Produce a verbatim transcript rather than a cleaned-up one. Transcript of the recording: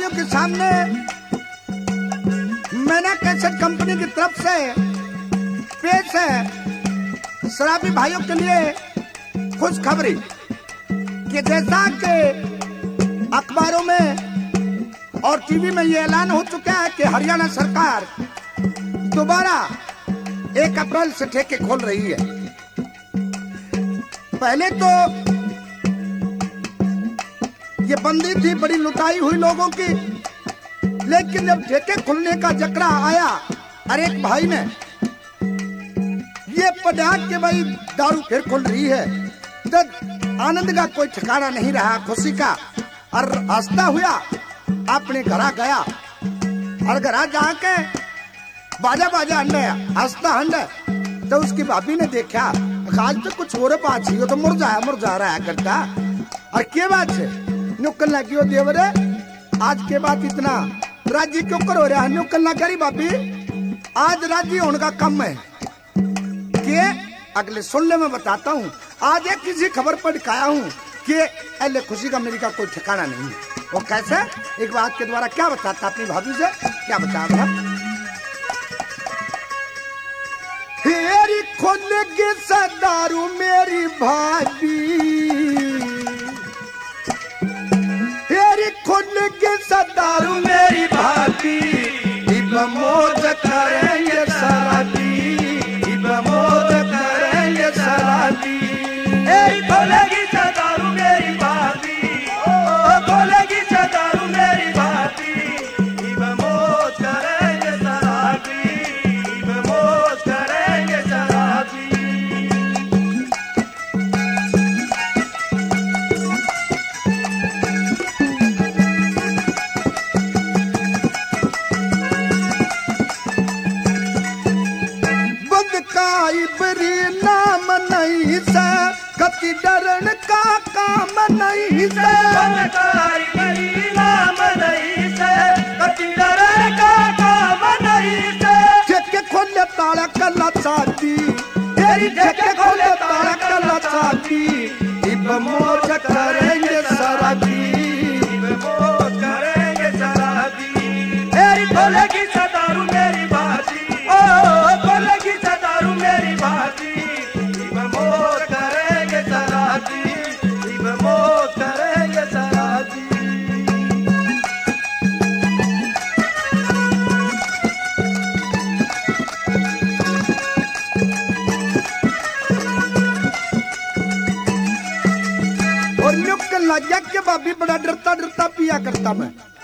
भाइयों के सामने मैंने कैसेट कंपनी की तरफ से पेश है शराबी भाइयों के लिए खुशखबरी कि जैसा कि अखबारों में और टीवी में ये ऐलान हो चुका है कि हरियाणा सरकार दोबारा एक अप्रैल से ठेके खोल रही है। पहले तो ये बंदी थी बड़ी लुटाई हुई लोगों की, लेकिन जब ठेके खुलने का जकरा आया और एक भाई ने ये पटाख के भाई दारू फिर खुल रही है, तो आनंद का कोई ठिकाना नहीं रहा, खुशी का। और हंसता हुआ अपने घर गया और घर जाके बाजा बाजा हंडे हंसता हंडे, तो उसकी भाभी ने देखा आज तो कुछ और बात ही तो मुरझाया मुरझा रहा है करता। और क्या बात है नुकल लगी हो देवरे, आज के बाद इतना राजी क्यों कर हो रहा है? नुकल ना करी भाभी, आज राजी होने का कम है कि अगले सुनने में बताता हूँ। आज एक किसी खबर पर दिखाया हूँ कि अले खुशी का मेरी का कोई ठिकाना नहीं है। वो कैसे एक बात के द्वारा क्या बताता अपनी भाभी से, क्या बता रहा? हेरी खोलेगी सदारू मेरी भाभी, हेरी खोलेगी सदारू मेरी भाभी, इब मौज करेंगे शराबी, इब मौज करेंगे शराबी। हेरी खोलेगी सदारू मेरी भाभी, ओ खोलेगी सदारू मेरी भाभी, इब मौज करेंगे शराबी, इब मौज करेंगे शराबी। बंद का इबरी नाम नहीं से, कति डरन का काम नहीं से, बंद कारी बड़ी नाम नहीं से, कति डरन का काम नहीं से। ठेके खोले ताला कला चाहती, तेरी ठेके खोले ताला कला चाहती, इब मौज करेंगे शराबी, इब मौज करेंगे शराबी। हेरी खोलेगी सदारू मेरी भाभी, ओ खोलेगी सदारू मेरी भाभी, इब मौज करेंगे शराबी, इब मौज करेंगे शराबी। और नुक्कड़ लग गया कि भाभी बड़ा डरता डरता पिया करता मैं।